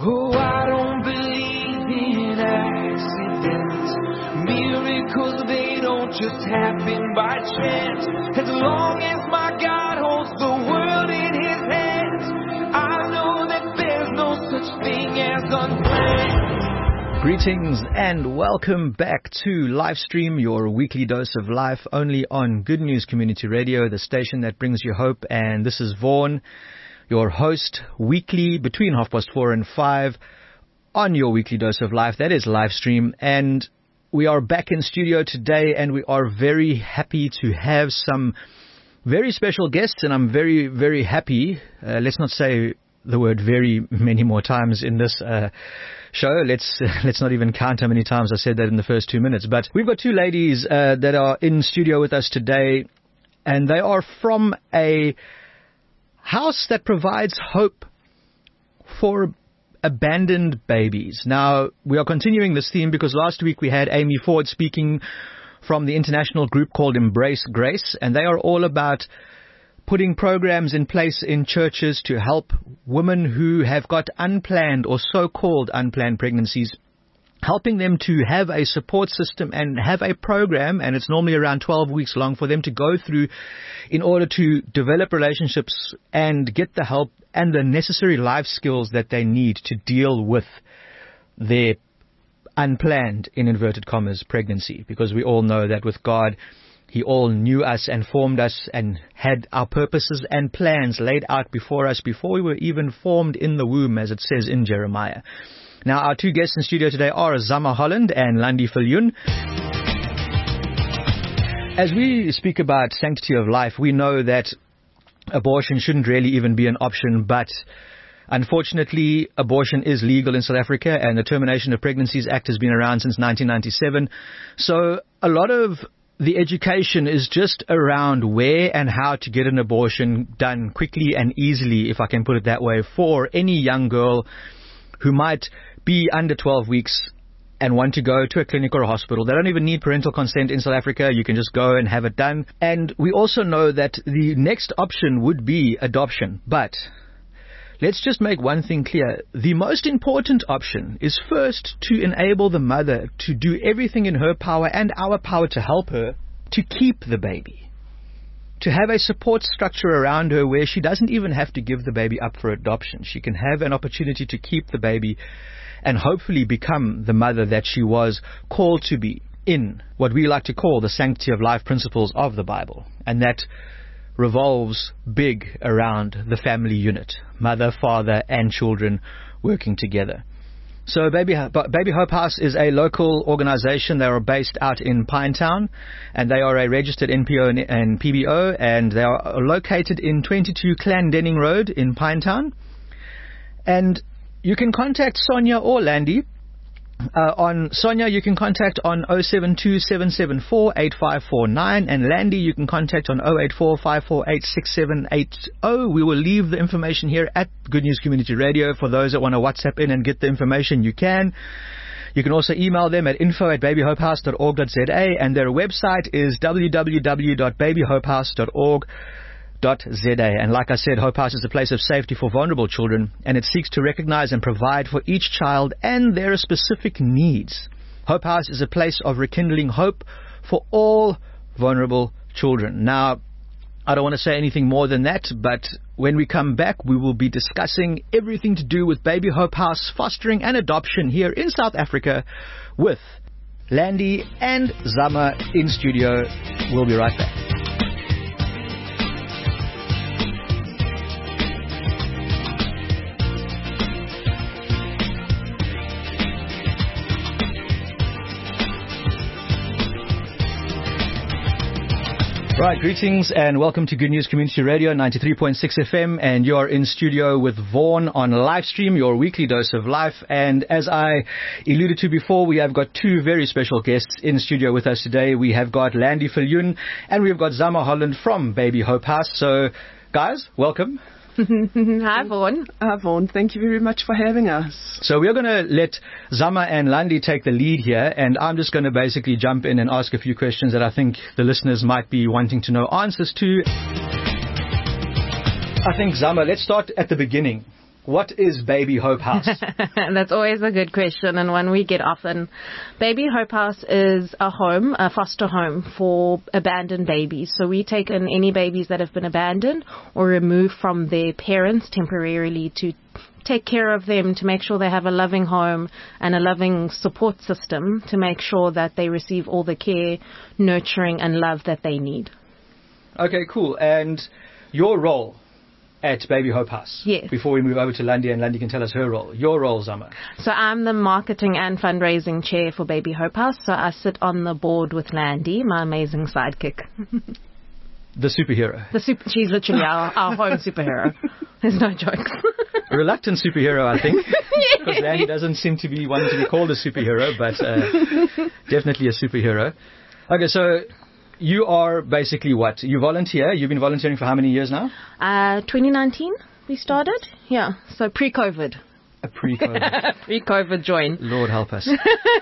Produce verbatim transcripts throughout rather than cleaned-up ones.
Oh, I don't believe in accidents. Miracles, they don't just happen by chance. As long as my God holds the world in his hands, I know that there's no such thing as unplanned. Greetings and welcome back to Livestream, your weekly dose of life, only on Good News Community Radio, the station that brings you hope. And this is Vaughn, your host, weekly between half past four and five on your weekly dose of life. That is Livestream. And we are back in studio today, and we are very happy to have some very special guests. And I'm very, very happy. Uh, let's not say the word very many more times in this uh, show. Let's uh, let's not even count how many times I said that in the first two minutes. But we've got two ladies uh, that are in studio with us today, and they are from a house that provides hope for abandoned babies. Now, we are continuing this theme because last week we had Amy Ford speaking from the international group called Embrace Grace, and they are all about putting programs in place in churches to help women who have got unplanned or so-called unplanned pregnancies, helping them to have a support system and have a program, and it's normally around twelve weeks long, for them to go through in order to develop relationships and get the help and the necessary life skills that they need to deal with their unplanned, in inverted commas, pregnancy. Because we all know that with God, He all knew us and formed us and had our purposes and plans laid out before us before we were even formed in the womb, as it says in Jeremiah. Now, our two guests in studio today are Zama Holland and Landi Viljoen. As we speak about sanctity of life, we know that abortion shouldn't really even be an option, but unfortunately, abortion is legal in South Africa, and the Termination of Pregnancies Act has been around since nineteen ninety-seven. So a lot of the education is just around where and how to get an abortion done quickly and easily, if I can put it that way, for any young girl who might be under twelve weeks and want to go to a clinic or a hospital. They don't even need parental consent in South Africa. You can just go and have it done. And we also know that the next option would be adoption. But let's just make one thing clear. The most important option is first to enable the mother to do everything in her power and our power to help her to keep the baby, to have a support structure around her where she doesn't even have to give the baby up for adoption. She can have an opportunity to keep the baby and hopefully become the mother that she was called to be in what we like to call the sanctity of life principles of the Bible. And that revolves big around the family unit, mother, father, and children working together. So Baby, Baby Hope House is a local organization. They are based out in Pinetown, and they are a registered N P O and P B O, and they are located in twenty-two Clendenning Road in Pinetown. And you can contact Sonia or Landi. Uh, on Sonia, you can contact on oh seven two, seven seven four, eight five four nine, and Landi you can contact on oh eight four, five four eight, six seven eight oh. We will leave the information here at Good News Community Radio. For those that want to WhatsApp in and get the information, you can. You can also email them at info at baby hope house dot org dot z a, and their website is w w w dot baby hope house dot org dot z a. And like I said, Hope House is a place of safety for vulnerable children, and it seeks to recognize and provide for each child and their specific needs. Hope House is a place of rekindling hope for all vulnerable children. Now, I don't want to say anything more than that, but when we come back, we will be discussing everything to do with Baby Hope House fostering and adoption here in South Africa with Landi and Zama in studio. We'll be right back. Right, greetings and welcome to Good News Community Radio ninety-three point six F M, and you're in studio with Vaughn on Livestream, your weekly dose of life. And as I alluded to before, we have got two very special guests in studio with us today. We have got Landi Viljoen and we've got Zama Holland from Baby Hope House. So, guys, welcome. Hi, Vaughn. Hi, Vaughn. Thank you very much for having us. So we're going to let Zama and Landi take the lead here, and I'm just going to basically jump in and ask a few questions that I think the listeners might be wanting to know answers to. I think, Zama, let's start at the beginning. what is Baby Hope House? That's always a good question, and one we get often. Baby Hope House is a home, a foster home for abandoned babies. So we take in any babies that have been abandoned or removed from their parents temporarily to take care of them, to make sure they have a loving home and a loving support system to make sure that they receive all the care, nurturing and love that they need. Okay, cool. And your role at Baby Hope House. Yes. Before we move over to Landi, and Landi can tell us her role. Your role, Zama. So I'm the marketing and fundraising chair for Baby Hope House. So I sit on the board with Landi, my amazing sidekick. The superhero. The super, she's literally our, our home superhero. There's no jokes. A reluctant superhero, I think. Because Landi doesn't seem to be wanting to be called a superhero, but uh, definitely a superhero. Okay, so you are basically what? You volunteer. You've been volunteering for how many years now? Uh, twenty nineteen we started. Yeah, so pre-COVID. A pre-COVID. Pre-COVID join. Lord help us.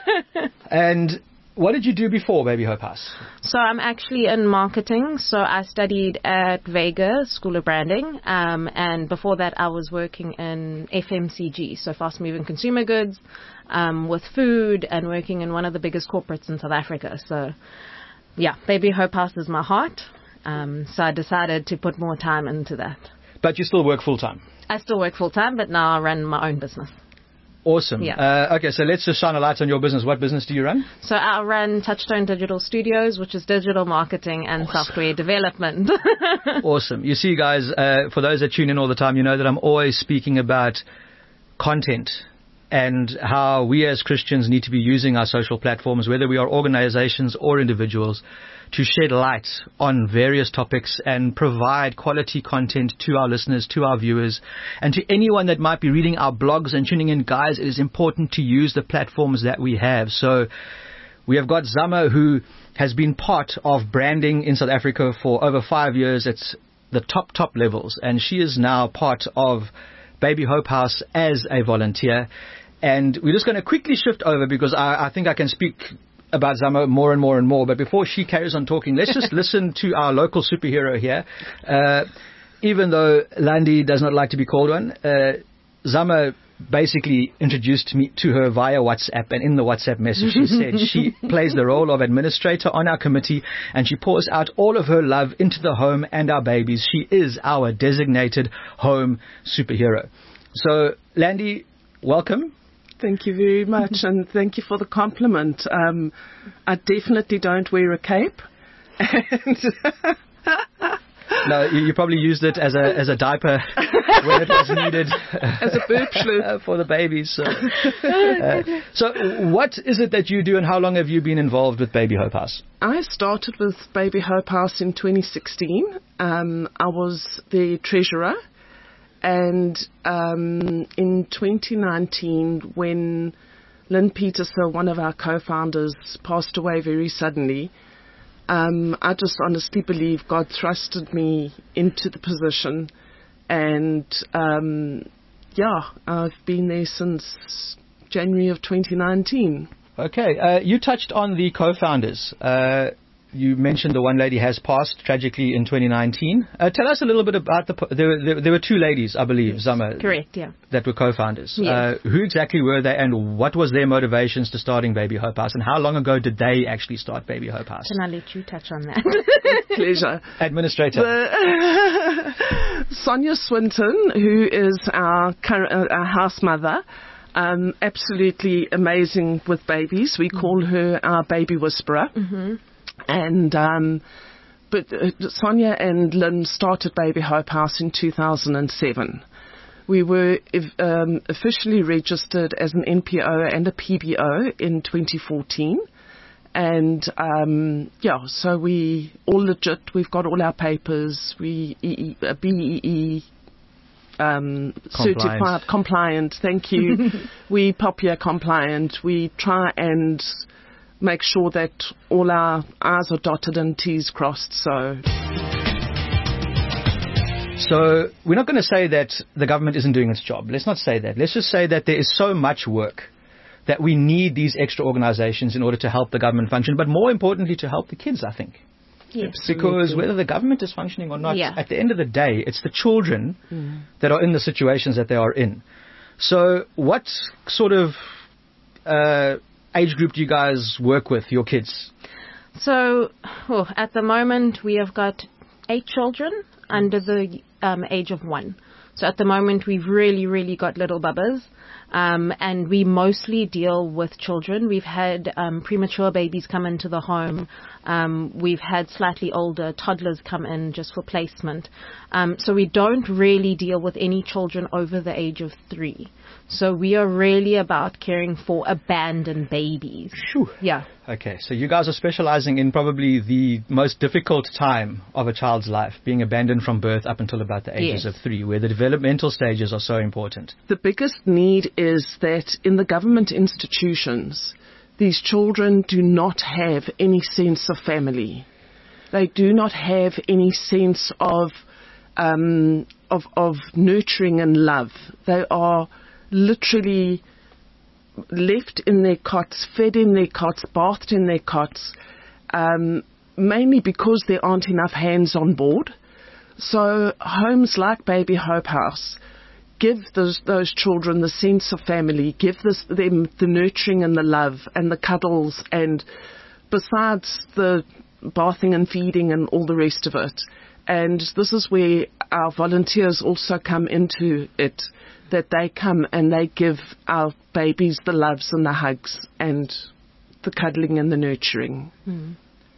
And what did you do before Baby Hope House? So I'm actually in marketing. So I studied at Vega School of Branding. Um, and before that, I was working in F M C G, so fast-moving consumer goods, um, with food and working in one of the biggest corporates in South Africa. So yeah, Baby Hope House is my heart. Um, so I decided to put more time into that. But you still work full-time? I still work full-time, but now I run my own business. Awesome. Yeah. Uh, okay, so let's just shine a light on your business. What business do you run? So I run Touchstone Digital Studios, which is digital marketing and awesome. software development. Awesome. You see, guys, uh, for those that tune in all the time, you know that I'm always speaking about content and how we as Christians need to be using our social platforms, whether we are organizations or individuals, to shed light on various topics and provide quality content to our listeners, to our viewers, and to anyone that might be reading our blogs and tuning in. Guys, it is important to use the platforms that we have. So we have got Zama, who has been part of branding in South Africa for over five years. It's the top, top levels. And she is now part of Baby Hope House as a volunteer. And we're just going to quickly shift over because I, I think I can speak about Zama more and more and more. But before she carries on talking, let's just listen to our local superhero here. Uh, even though Landi does not like to be called one, uh, Zama basically introduced me to her via WhatsApp, and in the WhatsApp message she said she plays the role of administrator on our committee and she pours out all of her love into the home and our babies. She is our designated home superhero. So, Landi, welcome. Thank you very much, and thank you for the compliment. Um, I definitely don't wear a cape. And no, you, you probably used it as a as a diaper when it was needed. As a boob sloop. For the babies. So. Uh, so what is it that you do, and how long have you been involved with Baby Hope House? I started with Baby Hope House in twenty sixteen. Um, I was the treasurer. And um, in twenty nineteen, when Lynn Peterson, one of our co-founders, passed away very suddenly, um, I just honestly believe God thrusted me into the position. And, um, yeah, I've been there since January of twenty nineteen. Okay. Uh, you touched on the co-founders. Uh, You mentioned the one lady has passed tragically in twenty nineteen. Uh, tell us a little bit about the... There, there, there were two ladies, I believe, yes. Zama. Correct, yeah. That were co-founders. Yes. Uh, who exactly were they, and what was their motivations to starting Baby Hope House, and how long ago did they actually start Baby Hope House? Can I let you touch on that? Pleasure. Administrator. The, Sonia Swinton, who is our, current, our house mother, um, absolutely amazing with babies. We mm-hmm. call her our baby whisperer. Mm-hmm. And, um, but uh, Sonia and Lynn started Baby Hope House in two thousand seven. We were um, officially registered as an N P O and a P B O in twenty fourteen. And, um, yeah, so we all legit. We've got all our papers. We, e- e- B E E, um, certified, compliant. Thank you. We P O P I A compliant. We try and make sure that all our I's are dotted and T's crossed. So, so we're not going to say that the government isn't doing its job. Let's not say that. Let's just say that there is so much work that we need these extra organizations in order to help the government function, but more importantly, to help the kids, I think. Yes. Because whether the government is functioning or not, Yeah. at the end of the day, it's the children mm. that are in the situations that they are in. So what sort of uh, age group do you guys work with, your kids? So oh, at the moment, we have got eight children under the um, age of one. So at the moment, we've really, really got little bubbas. Um, and we mostly deal with children. We've had um, premature babies come into the home. Um, we've had slightly older toddlers come in just for placement. Um, so we don't really deal with any children over the age of three. So we are really about caring for abandoned babies. Whew. Yeah. Okay, so you guys are specializing in probably the most difficult time of a child's life, being abandoned from birth up until about the ages Yes. of three, where the developmental stages are so important. The biggest need is that in the government institutions, these children do not have any sense of family. They do not have any sense of um, of, of nurturing and love. They are literally left in their cots, fed in their cots, bathed in their cots, um, mainly because there aren't enough hands on board. So homes like Baby Hope House give those those children the sense of family, give this, them the nurturing and the love and the cuddles, and besides the bathing and feeding and all the rest of it. And this is where our volunteers also come into it, that they come and they give our babies the loves and the hugs and the cuddling and the nurturing. Mm.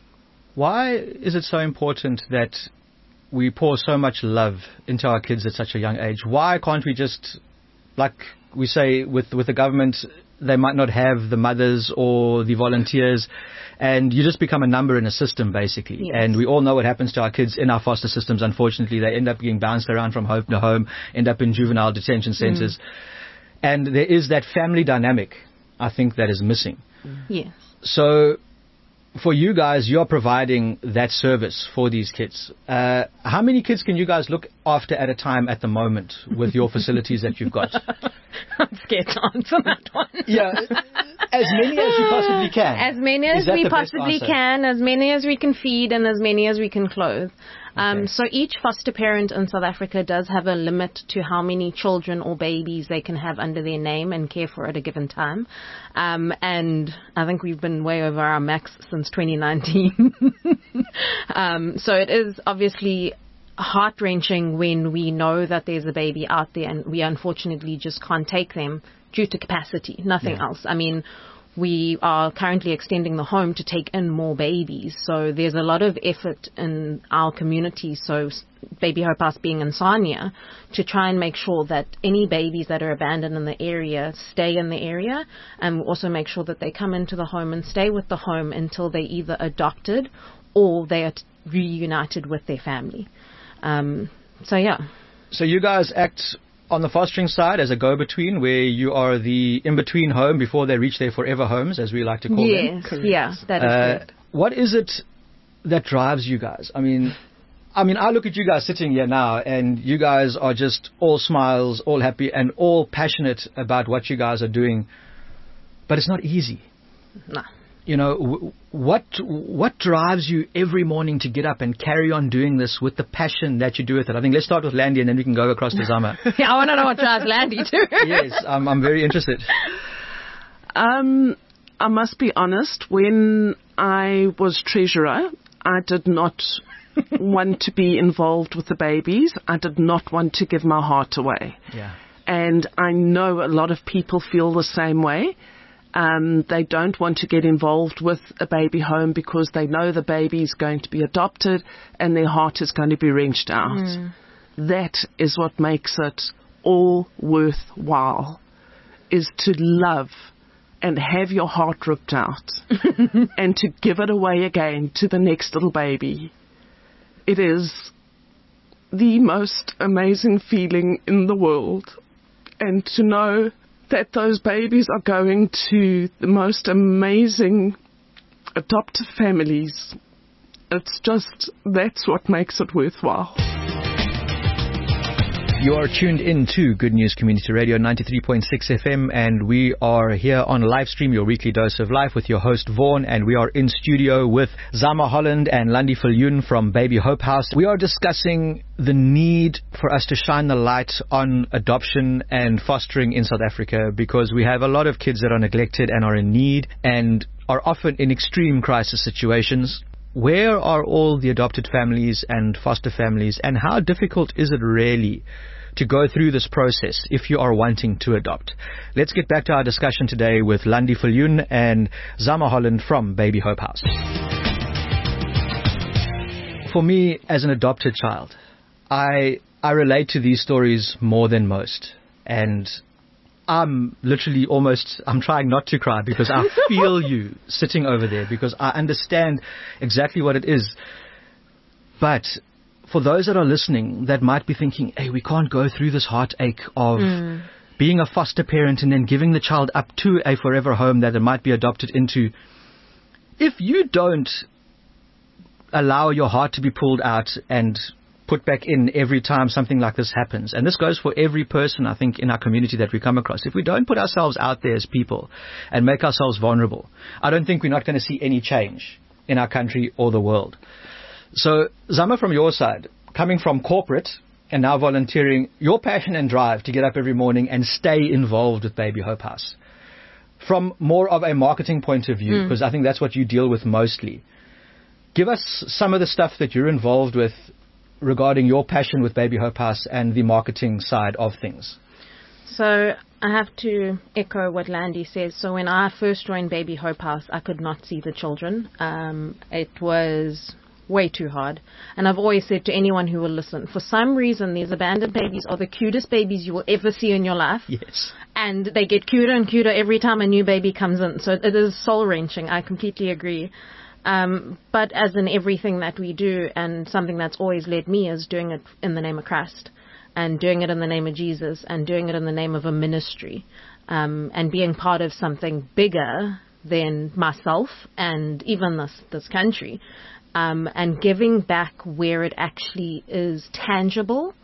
Why is it so important that we pour so much love into our kids at such a young age? Why can't we just, like we say with with the government, they might not have the mothers or the volunteers, and you just become a number in a system, basically. Yes. And we all know what happens to our kids in our foster systems. Unfortunately, they end up getting bounced around from home to home, end up in juvenile detention centers. Mm. And there is that family dynamic, I think, that is missing. Yes. So for you guys, you're providing that service for these kids. Uh, how many kids can you guys look after at a time at the moment with your facilities that you've got? I'm scared to answer that one. Yeah, as many as you possibly can. As many as we possibly can, as many as we can feed, and as many as we can clothe. Um, Okay. So each foster parent in South Africa does have a limit to how many children or babies they can have under their name and care for at a given time. Um, and I think we've been way over our max since twenty nineteen. um, so it is obviously heart-wrenching when we know that there's a baby out there and we unfortunately just can't take them due to capacity, nothing Yeah. else. I mean, we are currently extending the home to take in more babies. So there's a lot of effort in our community, so Baby Hope House being in Sanya, to try and make sure that any babies that are abandoned in the area stay in the area, and also make sure that they come into the home and stay with the home until they're either adopted or they are reunited with their family. Um, so, yeah. So you guys act on the fostering side as a go-between, where you are the in-between home before they reach their forever homes, as we like to call them. Yes, yeah, that is Uh, correct. what is it that drives you guys? I mean, I mean, I look at you guys sitting here now, and you guys are just all smiles, all happy, and all passionate about what you guys are doing. But it's not easy. No. You know, w- what what drives you every morning to get up and carry on doing this with the passion that you do with it? I think let's start with Landy, and then we can go across to Zama. Yeah, I want to know what drives Landy too. Yes, I'm, I'm very interested. Um, I must be honest, when I was treasurer, I did not want to be involved with the babies. I did not want to give my heart away. Yeah. And I know a lot of people feel the same way. Um, they don't want to get involved with a baby home because they know the baby is going to be adopted and their heart is going to be wrenched out. Mm. That is what makes it all worthwhile, is to love and have your heart ripped out and to give it away again to the next little baby. It is the most amazing feeling in the world. And to know that those babies are going to the most amazing adoptive families, it's just, that's what makes it worthwhile. You are tuned in to Good News Community Radio ninety-three point six F M, and we are here on live stream, your weekly dose of life, with your host Vaughan, and we are in studio with Zama Holland and Landi Viljoen from Baby Hope House. We are discussing the need for us to shine the light on adoption and fostering in South Africa, because we have a lot of kids that are neglected and are in need and are often in extreme crisis situations. Where are all the adopted families and foster families, and how difficult is it really to go through this process if you are wanting to adopt? Let's get back to our discussion today with Landi Viljoen and Zama Holland from Baby Hope House. For me, as an adopted child, I I relate to these stories more than most, and I'm literally almost, I'm trying not to cry because I feel you sitting over there, because I understand exactly what it is. But for those that are listening that might be thinking, hey, we can't go through this heartache of mm. being a foster parent and then giving the child up to a forever home that it might be adopted into. If you don't allow your heart to be pulled out and put back in every time something like this happens, and this goes for every person, I think, in our community that we come across, if we don't put ourselves out there as people and make ourselves vulnerable, I don't think we're not going to see any change in our country or the world. So, Zama, from your side, coming from corporate and now volunteering, your passion and drive to get up every morning and stay involved with Baby Hope House, from more of a marketing point of view, because mm. I think that's what you deal with mostly. Give us some of the stuff that you're involved with regarding your passion with Baby Hope House and the marketing side of things. So I have to echo what Landi says. So when I first joined Baby Hope House, I could not see the children. Um, it was way too hard. And I've always said to anyone who will listen, for some reason, these abandoned babies are the cutest babies you will ever see in your life. Yes. And they get cuter and cuter every time a new baby comes in. So it is soul-wrenching. I completely agree. Um, but as in everything that we do, and something that's always led me, is doing it in the name of Christ, and doing it in the name of Jesus, and doing it in the name of a ministry, um, and being part of something bigger than myself and even this, this country, um, and giving back where it actually is tangible.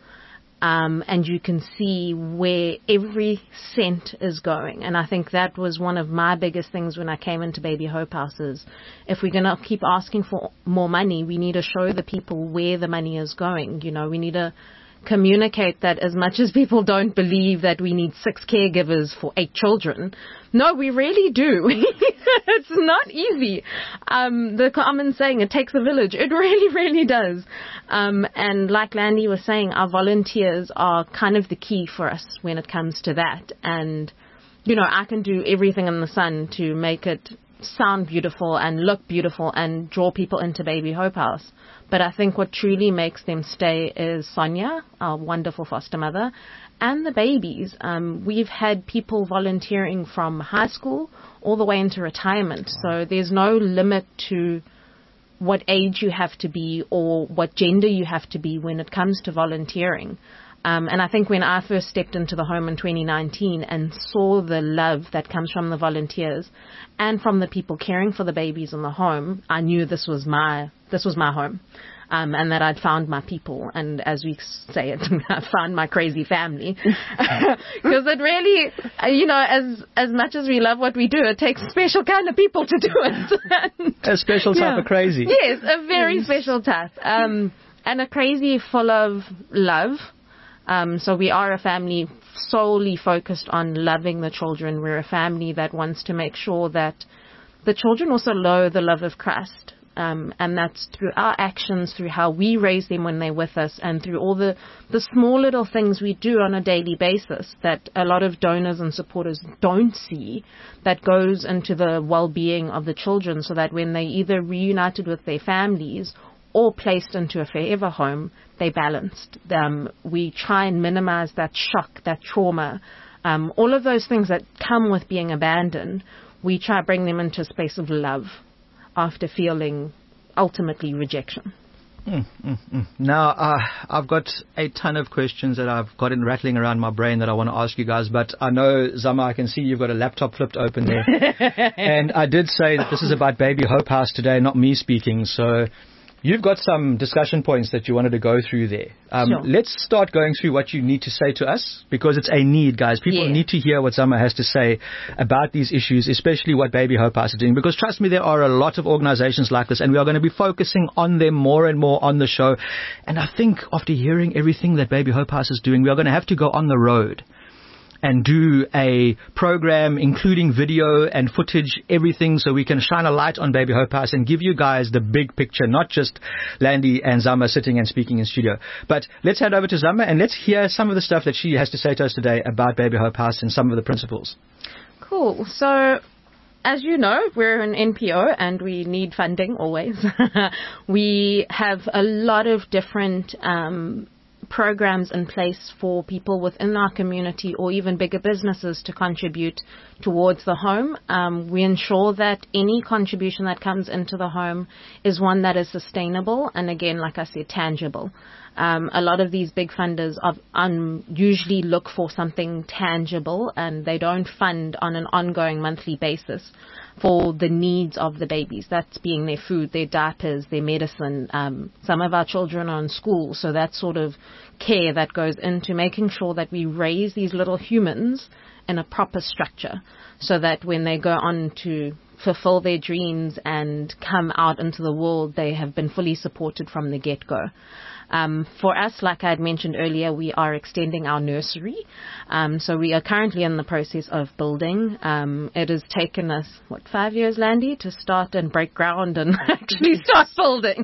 Um, and you can see where every cent is going. And I think that was one of my biggest things when I came into Baby Hope House is, if we're going to keep asking for more money, we need to show the people where the money is going. You know, we need to communicate that, as much as people don't believe that we need six caregivers for eight children. No, we really do. It's not easy. Um, the common saying, it takes a village. It really, really does. Um, and like Landi was saying, our volunteers are kind of the key for us when it comes to that. And, you know, I can do everything in the sun to make it sound beautiful and look beautiful and draw people into Baby Hope House. But I think what truly makes them stay is Sonia, our wonderful foster mother, and the babies. Um, we've had people volunteering from high school all the way into retirement. So there's no limit to what age you have to be or what gender you have to be when it comes to volunteering. Um, and I think when I first stepped into the home in twenty nineteen and saw the love that comes from the volunteers and from the people caring for the babies in the home, I knew this was my this was my home, um, and that I'd found my people. And as we say it, I found my crazy family. Because it really, you know, as as much as we love what we do, it takes a special kind of people to do it. And, a special type yeah. of crazy. Yes, a very special type. Um, and a crazy full of love. Um, so we are a family solely focused on loving the children. We're a family that wants to make sure that the children also know the love of Christ. Um, and that's through our actions, through how we raise them when they're with us, and through all the, the small little things we do on a daily basis that a lot of donors and supporters don't see, that goes into the well-being of the children, so that when they either reunited with their families or placed into a forever home, they balanced. Um, we try and minimize that shock, that trauma, um, all of those things that come with being abandoned. We try to bring them into a space of love after feeling ultimately rejection. Mm, mm, mm. Now, uh, I've got a ton of questions that I've got in rattling around my brain that I want to ask you guys, but I know, Zama, I can see you've got a laptop flipped open there. And I did say that this is about Baby Hope House today, not me speaking, so You've got some discussion points that you wanted to go through there. Um, Sure. Let's start going through what you need to say to us, because it's a need, guys. People Yeah. need to hear what Zama has to say about these issues, especially what Baby Hope House are doing, because trust me, there are a lot of organizations like this, and we are going to be focusing on them more and more on the show. And I think after hearing everything that Baby Hope House is doing, we are going to have to go on the road and do a program including video and footage, everything, so we can shine a light on Baby Hope House and give you guys the big picture, not just Landy and Zama sitting and speaking in studio. But let's head over to Zama and let's hear some of the stuff that she has to say to us today about Baby Hope House and some of the principles. Cool. So, as you know, we're an N P O and we need funding always. We have a lot of different um, programs in place for people within our community or even bigger businesses to contribute towards the home. Um, we ensure that any contribution that comes into the home is one that is sustainable and, again, like I said, tangible. Um, a lot of these big funders of, um, usually look for something tangible, and they don't fund on an ongoing monthly basis for the needs of the babies. That's being their food, their diapers, their medicine. Um, some of our children are in school, so that sort of care that goes into making sure that we raise these little humans in a proper structure, so that when they go on to fulfill their dreams and come out into the world, they have been fully supported from the get-go. Um, for us, like I had mentioned earlier, we are extending our nursery. Um, so we are currently in the process of building. Um, it has taken us, what, five years, Landy, to start and break ground and actually start building.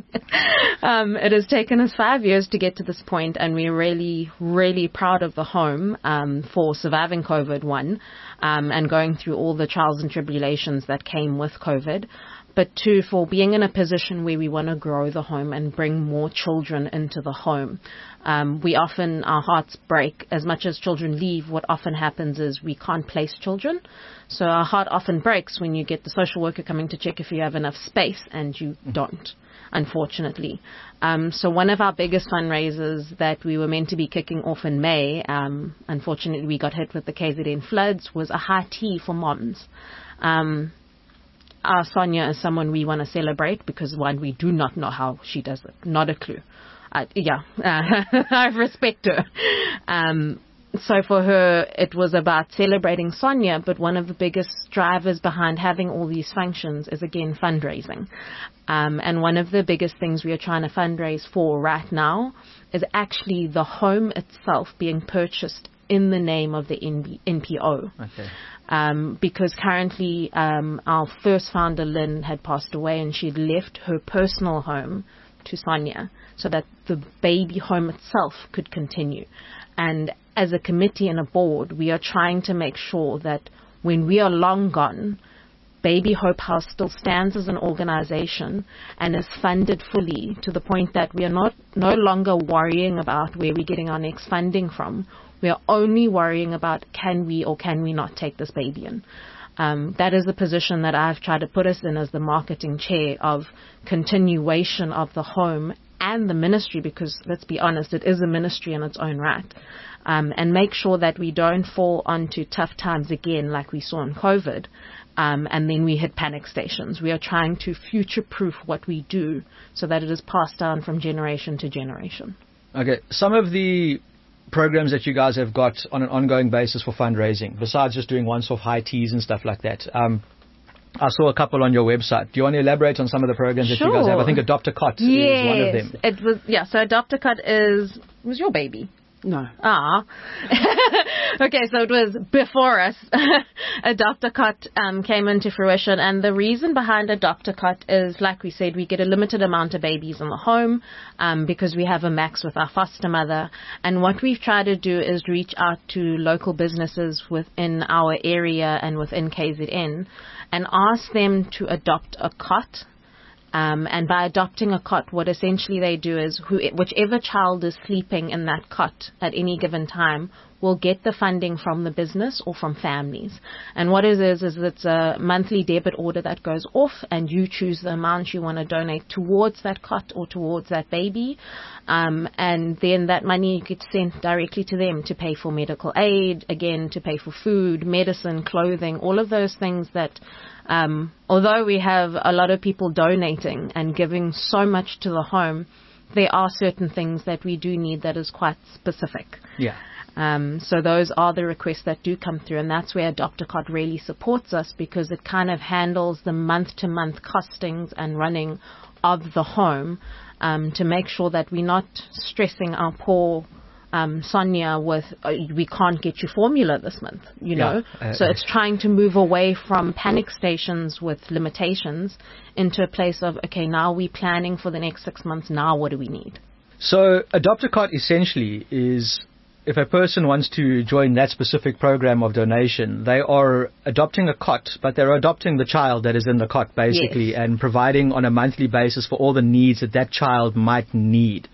um, it has taken us five years to get to this point, and we're really, really proud of the home um, for surviving COVID, one, um, and going through all the trials and tribulations that came with COVID. But two, for being in a position where we want to grow the home and bring more children into the home. Um, we often, our hearts break. As much as children leave, what often happens is we can't place children. So our heart often breaks when you get the social worker coming to check if you have enough space, and you don't, unfortunately. Um, so one of our biggest fundraisers that we were meant to be kicking off in May, um, unfortunately we got hit with the K Z N floods, was a high tea for moms. Um, Our Sonia is someone we want to celebrate because, one, we do not know how she does it. Not a clue. Uh, yeah, uh, I respect her. Um, so for her, it was about celebrating Sonia, but one of the biggest drivers behind having all these functions is, again, fundraising. Um, and one of the biggest things we are trying to fundraise for right now is actually the home itself being purchased in the name of the N P O. Okay. Um, because currently um, our first founder, Lynn, had passed away, and she'd left her personal home to Sonia so that the baby home itself could continue. And as a committee and a board, we are trying to make sure that when we are long gone, Baby Hope House still stands as an organization and is funded fully, to the point that we are not no longer worrying about where we're getting our next funding from. We are only worrying about, can we or can we not take this baby in. Um, that is the position that I've tried to put us in as the marketing chair of continuation of the home and the ministry, because let's be honest, it is a ministry in its own right. Um, and make sure that we don't fall onto tough times again like we saw in COVID. Um, and then we hit panic stations. We are trying to future-proof what we do so that it is passed down from generation to generation. Okay, some of the programs that you guys have got on an ongoing basis for fundraising, besides just doing once-off high teas and stuff like that. Um, I saw a couple on your website. Do you want to elaborate on some of the programs that Sure. you guys have? I think Adopt a Cot yes, is one of them. It was, yeah, so Adopt a Cot is, was your baby. No. Ah. Okay, so it was before us. Adopt a Cot um, came into fruition, and the reason behind Adopt a Cot is, like we said, we get a limited amount of babies in the home um, because we have a max with our foster mother. And what we've tried to do is reach out to local businesses within our area and within K Z N and ask them to adopt a cot. Um, and by adopting a cot, what essentially they do is who, whichever child is sleeping in that cot at any given time will get the funding from the business or from families. And what it is, is it's a monthly debit order that goes off, and you choose the amount you want to donate towards that cot or towards that baby. Um, and then that money gets sent directly to them to pay for medical aid, again, to pay for food, medicine, clothing, all of those things that, um, although we have a lot of people donating and giving so much to the home, there are certain things that we do need that is quite specific. Yeah. Um, so those are the requests that do come through, and that's where Adopt a Cot really supports us, because it kind of handles the month-to-month costings and running of the home, um, to make sure that we're not stressing our poor um, Sonia with, uh, we can't get you formula this month, you know. Yeah, uh, so it's trying to move away from panic stations with limitations into a place of, okay, now we're planning for the next six months, now what do we need? So Adopt a Cot essentially is, if a person wants to join that specific program of donation, they are adopting a cot, but they're adopting the child that is in the cot, basically, yes. and providing on a monthly basis for all the needs that that child might need.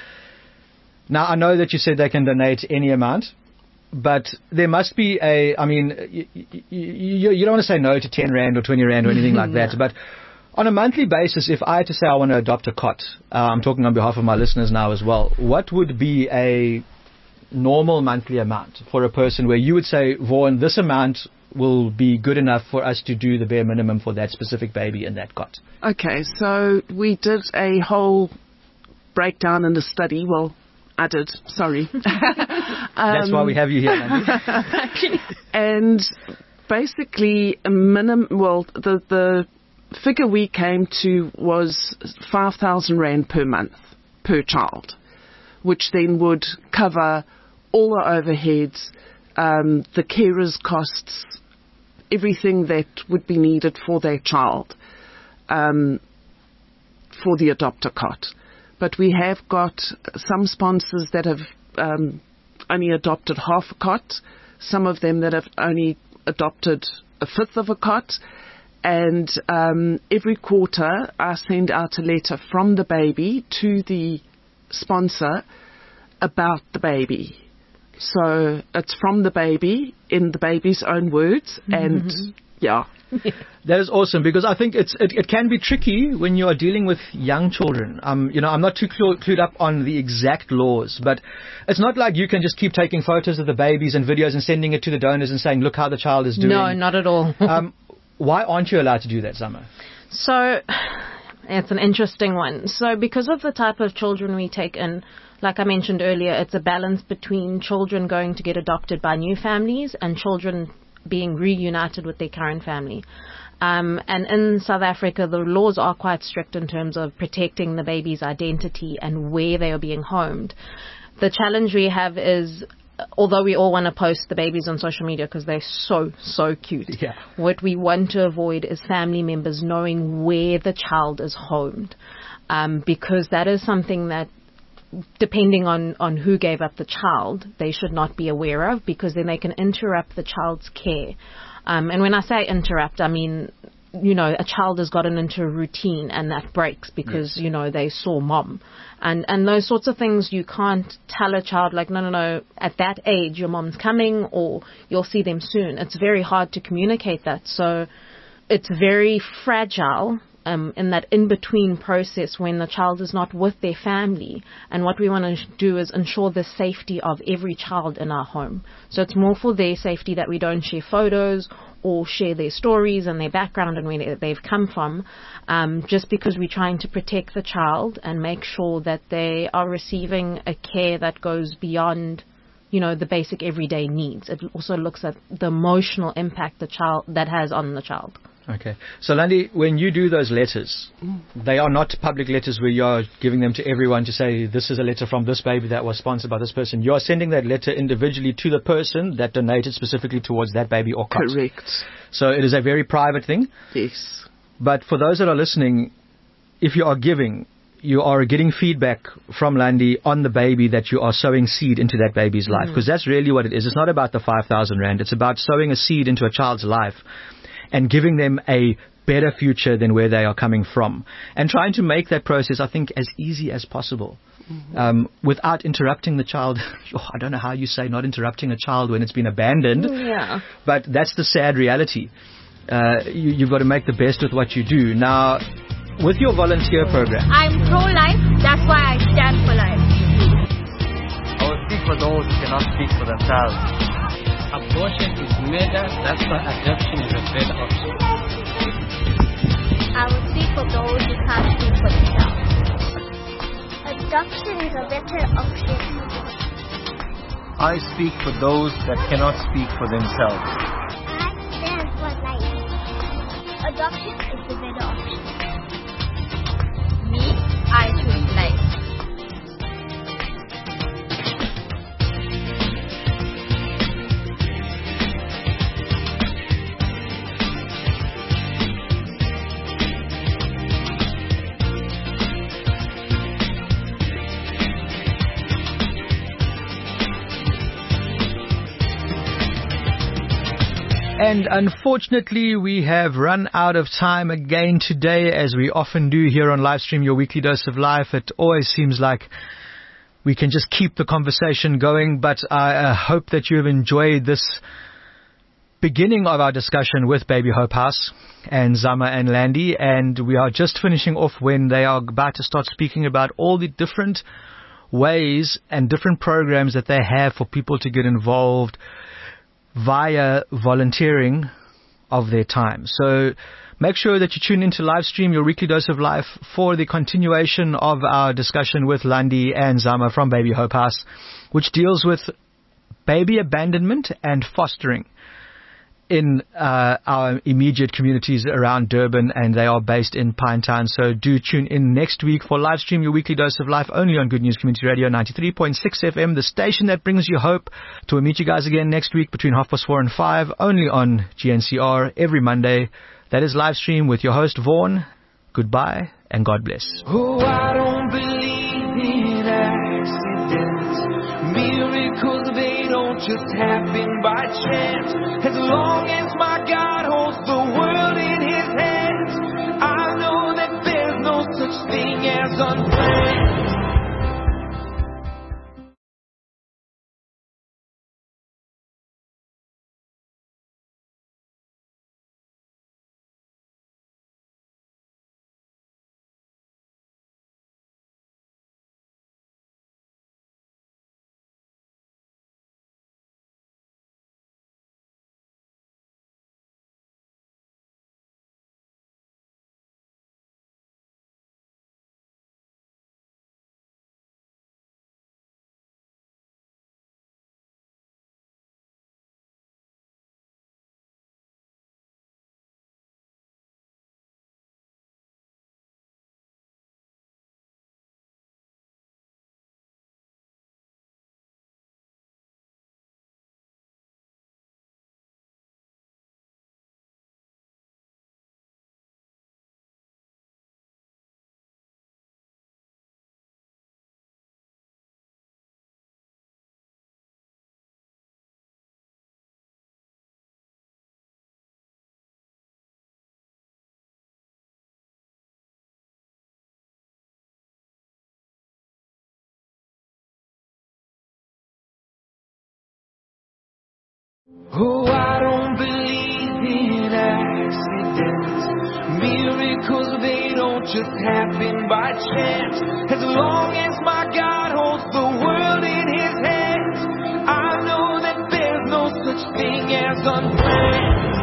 Now, I know that you said they can donate any amount, but there must be a, I mean, you, you, you don't want to say no to ten rand or twenty rand or anything like no. that, but on a monthly basis, if I had to say I want to adopt a cot, uh, I'm talking on behalf of my listeners now as well, what would be a normal monthly amount for a person where you would say, Vaughan, this amount will be good enough for us to do the bare minimum for that specific baby in that cot? Okay, so we did a whole breakdown in the study. Well, I did, sorry. um, That's why we have you here, Mandy. And basically, a minimum, well, the, the figure we came to was five thousand rand per month, per child, which then would cover all the overheads, um, the carers' costs, everything that would be needed for their child, um, for the Adopt-A-Cot. But we have got some sponsors that have um, only adopted half a cot, some of them that have only adopted a fifth of a cot, and um, every quarter I send out a letter from the baby to the sponsor about the baby. So it's from the baby in the baby's own words, and mm-hmm. yeah. That is awesome, because I think it's it, it can be tricky when you are dealing with young children. Um, you know, I'm not too clu- clued up on the exact laws, but it's not like you can just keep taking photos of the babies and videos and sending it to the donors and saying, look how the child is doing. No, not at all. um, why aren't you allowed to do that, Summer? So it's an interesting one. So because of the type of children we take in, like I mentioned earlier, it's a balance between children going to get adopted by new families and children being reunited with their current family. Um, and in South Africa, the laws are quite strict in terms of protecting the baby's identity and where they are being homed. The challenge we have is, although we all want to post the babies on social media because they're so, so cute, yeah. what we want to avoid is family members knowing where the child is homed. Um, because that is something that, depending on, on who gave up the child, they should not be aware of, because then they can interrupt the child's care. Um, and when I say interrupt, I mean, you know, a child has gotten into a routine and that breaks because, yes. you know, they saw mom. And, and those sorts of things, you can't tell a child like, no, no, no, at that age, your mom's coming or you'll see them soon. It's very hard to communicate that. So it's very fragile. Um, in that in-between process when the child is not with their family. And what we want to do is ensure the safety of every child in our home. So it's more for their safety that we don't share photos or share their stories and their background and where they've come from, um, just because we're trying to protect the child and make sure that they are receiving a care that goes beyond, you know, the basic everyday needs. It also looks at the emotional impact the child that has on the child. Okay. So, Landi, when you do those letters, they are not public letters where you are giving them to everyone to say, this is a letter from this baby that was sponsored by this person. You are sending that letter individually to the person that donated specifically towards that baby or cot. Correct. So it is a very private thing. Yes. But for those that are listening, if you are giving, you are getting feedback from Landi on the baby that you are sowing seed into that baby's life. Because mm. that's really what it is. It's not about the five thousand rand. It's about sowing a seed into a child's life and giving them a better future than where they are coming from, and trying to make that process, I think, as easy as possible. Mm-hmm. Um, without interrupting the child. Oh, I don't know how you say not interrupting a child when it's been abandoned, yeah. but that's the sad reality. Uh, you, you've got to make the best with what you do. Now, with your volunteer program, I'm pro-life, that's why I stand for life. I will speak for those who cannot speak for themselves. Abortion is murder, that's why adoption is a better option. I will speak for those who can't speak for themselves. Adoption is a better option. I speak for those that cannot speak for themselves. I stand for life. Adoption is the better option. Me, I choose life. And unfortunately, we have run out of time again today, as we often do here on Livestream, your weekly dose of life. It always seems like we can just keep the conversation going, but I uh, hope that you have enjoyed this beginning of our discussion with Baby Hope House and Zama and Landy, and we are just finishing off when they are about to start speaking about all the different ways and different programs that they have for people to get involved via volunteering of their time. So make sure that you tune into Livestream, your weekly dose of life, for the continuation of our discussion with Landy and Zama from Baby Hope House, which deals with baby abandonment and fostering in uh, our immediate communities around Durban, and they are based in Pinetown. So do tune in next week for Livestream, your weekly dose of life, only on Good News Community Radio ninety-three point six F M, the station that brings you hope. Till we meet you guys again next week between half past four and five, only on G N C R every Monday. That is Livestream with your host Vaughan. Goodbye and God bless. Oh, I don't believe in accidents. Miracles, they don't just happen by chance. As long as my God holds the world in his hands, I know that there's no such thing as unplanned. Oh, I don't believe in accidents. Miracles, they don't just happen by chance. As long as my God holds the world in his hands, I know that there's no such thing as unplanned.